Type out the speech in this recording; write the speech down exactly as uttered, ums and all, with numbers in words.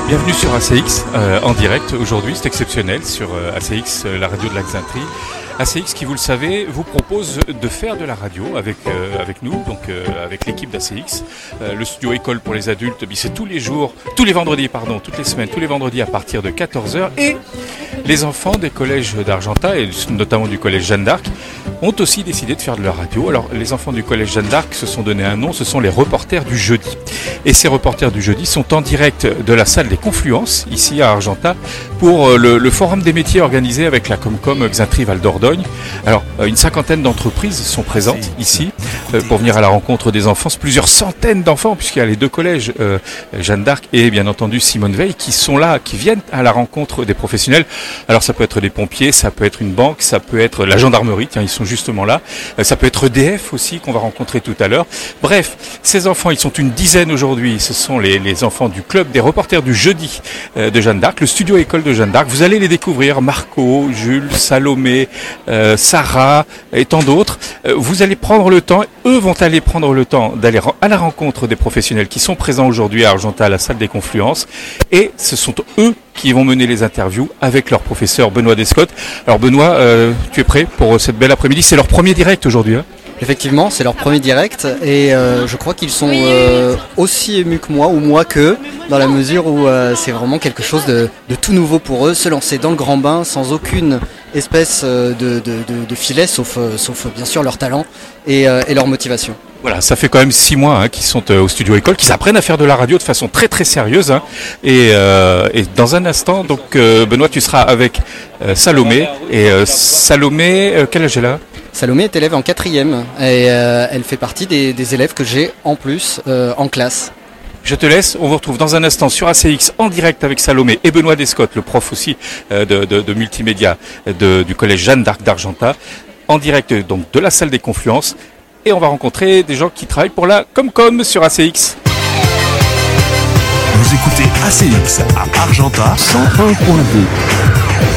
Bienvenue sur A C X euh, en direct aujourd'hui, c'est exceptionnel sur euh, A C X, euh, la radio de l'Axintrie. A C X qui, vous le savez, vous propose de faire de la radio avec euh, avec nous, donc euh, avec l'équipe d'A C X. Euh, le studio école pour les adultes, c'est tous les jours, tous les vendredis, pardon, toutes les semaines, tous les vendredis à partir de quatorze heures. Et les enfants des collèges d'Argentat, et notamment du collège Jeanne d'Arc, ont aussi décidé de faire de la radio. Alors, les enfants du collège Jeanne d'Arc se sont donné un nom, ce sont les reporters du jeudi. Et ces reporters du jeudi sont en direct de la salle des Confluences, ici à Argentat, pour le, le forum des métiers organisé avec la Comcom Xintrie Val d'Ordogne. Alors, une cinquantaine d'entreprises sont présentes ici euh, pour venir à la rencontre des enfants. C'est plusieurs centaines d'enfants, puisqu'il y a les deux collèges, euh, Jeanne d'Arc et bien entendu Simone Veil, qui sont là, qui viennent à la rencontre des professionnels. Alors, ça peut être des pompiers, ça peut être une banque, ça peut être la gendarmerie, tiens, ils sont justement là. Euh, ça peut être E D F aussi, qu'on va rencontrer tout à l'heure. Bref, ces enfants, ils sont une dizaine aujourd'hui. Ce sont les, les enfants du club des reporters du jeudi euh, de Jeanne d'Arc, le studio école de Jeanne d'Arc. Vous allez les découvrir, Marco, Jules, Salomé, euh, Sarah et tant d'autres. Euh, vous allez prendre le temps, eux vont aller prendre le temps d'aller à la rencontre des professionnels qui sont présents aujourd'hui à Argentat, à la salle des Confluences. Et ce sont eux qui vont mener les interviews avec leur professeur Benoît Descottes. Alors Benoît, euh, tu es prêt pour cette belle après-midi? C'est leur premier direct aujourd'hui, hein? Effectivement, c'est leur premier direct et euh, je crois qu'ils sont euh, aussi émus que moi ou moi qu'eux, dans la mesure où euh, c'est vraiment quelque chose de, de tout nouveau pour eux, se lancer dans le grand bain sans aucune espèce de, de, de, de filet, sauf, euh, sauf bien sûr leur talent et, euh, et leur motivation. Voilà, ça fait quand même six mois hein, qu'ils sont euh, au studio école, qu'ils apprennent à faire de la radio de façon très très sérieuse. Hein, et, euh, et dans un instant, donc euh, Benoît, tu seras avec euh, Salomé. Et euh, Salomé, euh, quel âge elle a ? Salomé est élève en quatrième et euh, elle fait partie des, des élèves que j'ai en plus euh, en classe. Je te laisse, on vous retrouve dans un instant sur A C X en direct avec Salomé et Benoît Descottes, le prof aussi euh, de, de, de multimédia de, du collège Jeanne d'Arc d'Argentat, en direct donc de la salle des Confluences. Et on va rencontrer des gens qui travaillent pour la Comcom sur A C X. Vous écoutez A C X à Argentat cent un point deux.